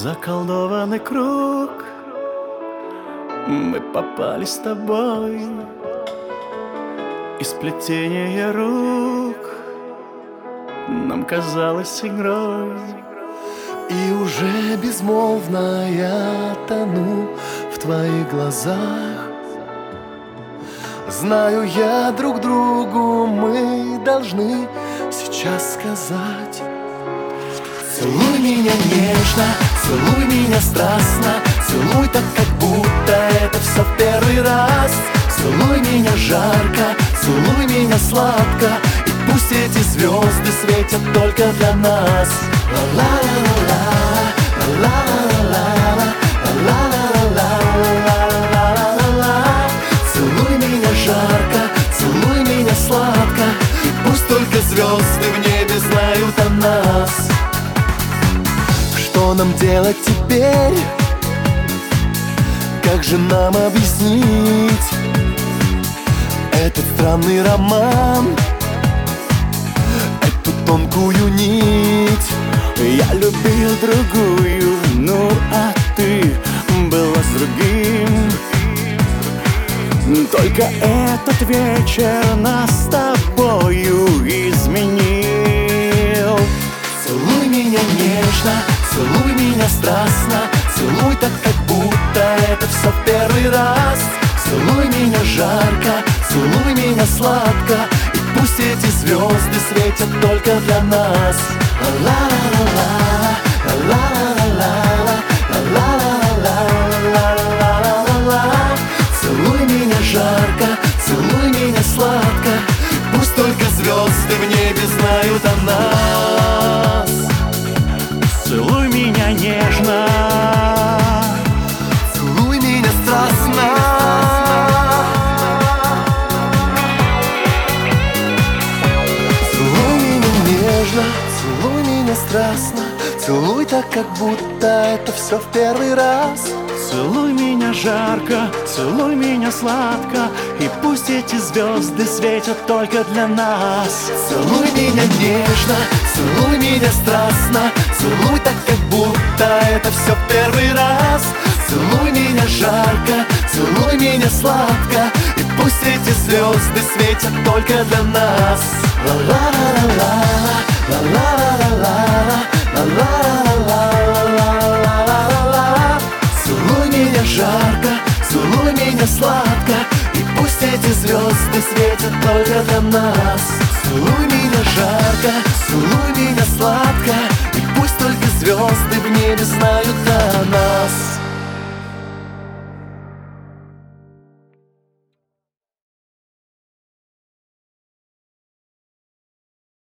заколдованный круг. Мы попали с тобой из сплетения рук. Нам казалось игрой. И уже безмолвно я тону в твоих глазах. Знаю я, друг другу мы должны сейчас сказать: целуй меня нежно, целуй меня страстно, целуй так, как будто это все в первый раз. Целуй меня жарко, целуй меня сладко, и пусть эти звезды светят только для нас. Ла-ла-ла-ла, ла-ла-ла-ла, ла-ла-ла-ла. Целуй меня жарко, целуй меня сладко, и пусть только звезды в небе знают о нас. Что нам делать теперь? Как же нам объяснить этот странный роман, эту тонкую нить? Я любил другую, ну а ты была с другим. Только этот вечер нас с тобою изменил. Целуй меня нежно, целуй меня страстно, целуй так, как будто это все в первый раз. Целуй меня жарко, целуй меня сладко, и пусть эти звезды светят только для нас. Ла-ла-ла-ла, ла-ла-ла-ла, ла-ла-ла-ла. Целуй меня жарко, целуй меня сладко, пусть только звезды в небе знают о нас. Целуй меня нежно, целуй меня страстно. Целуй меня нежно, целуй меня страстно, целуй так, как будто это все в первый раз. целуй меня жарко, целуй меня сладко, и пусть эти звезды светят только для нас. Целуй меня нежно, целуй меня страстно, целуй так, как будто это все в первый раз. Целуй меня жарко, целуй меня сладко, и пусть эти звезды светят только для нас. Ла-ла-ла-ла, ла-ла-ла-ла, ла-ла-ла-ла. Целуй меня жарко, целуй меня сладко, и пусть эти звезды светят только для нас. Целуй меня жарко, целуй меня сладко, и пусть только звезды в небе знают о нас.